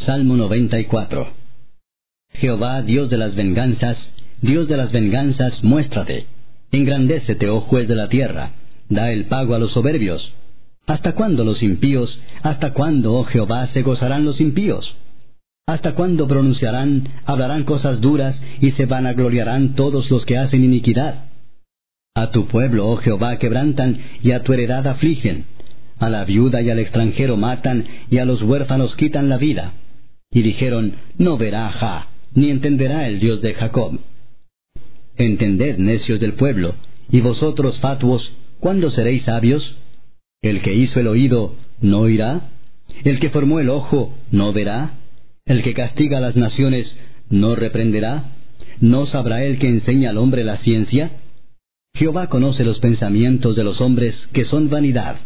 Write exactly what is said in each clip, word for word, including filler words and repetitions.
Salmo noventa y cuatro. Jehová, Dios de las venganzas, Dios de las venganzas, muéstrate. Engrandécete, oh juez de la tierra. Da el pago a los soberbios. ¿Hasta cuándo los impíos, hasta cuándo, oh Jehová, se gozarán los impíos? ¿Hasta cuándo pronunciarán, hablarán cosas duras, y se vanagloriarán todos los que hacen iniquidad? A tu pueblo, oh Jehová, quebrantan, y a tu heredad afligen. A la viuda y al extranjero matan, y a los huérfanos quitan la vida. Y dijeron, no verá Jah, ni entenderá el Dios de Jacob. Entended, necios del pueblo, y vosotros fatuos, ¿cuándo seréis sabios? El que hizo el oído, ¿no oirá? El que formó el ojo, ¿no verá? El que castiga a las naciones, ¿no reprenderá? ¿No sabrá el que enseña al hombre la ciencia? Jehová conoce los pensamientos de los hombres, que son vanidad.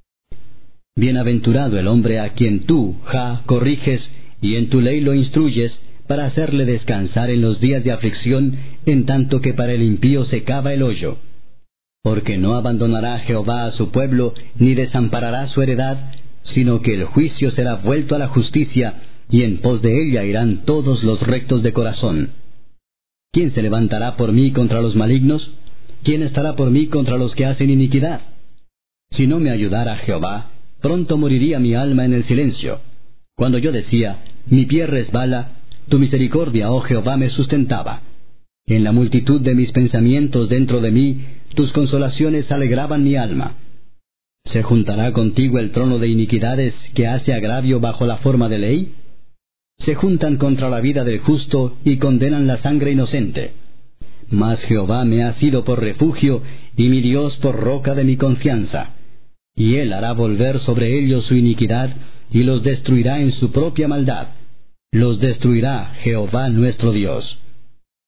Bienaventurado el hombre a quien tú, Jah, corriges, y en tu ley lo instruyes, para hacerle descansar en los días de aflicción, en tanto que para el impío se cava el hoyo. Porque no abandonará Jehová a su pueblo, ni desamparará su heredad, sino que el juicio será vuelto a la justicia, y en pos de ella irán todos los rectos de corazón. ¿Quién se levantará por mí contra los malignos? ¿Quién estará por mí contra los que hacen iniquidad? Si no me ayudara Jehová, pronto moriría mi alma en el silencio. Cuando yo decía, mi pie resbala, tu misericordia, oh Jehová, me sustentaba. En la multitud de mis pensamientos dentro de mí, tus consolaciones alegraban mi alma. ¿Se juntará contigo el trono de iniquidades que hace agravio bajo la forma de ley? Se juntan contra la vida del justo y condenan la sangre inocente. Mas Jehová me ha sido por refugio, y mi Dios por roca de mi confianza. Y Él hará volver sobre ellos su iniquidad, y los destruirá en su propia maldad. Los destruirá Jehová nuestro Dios.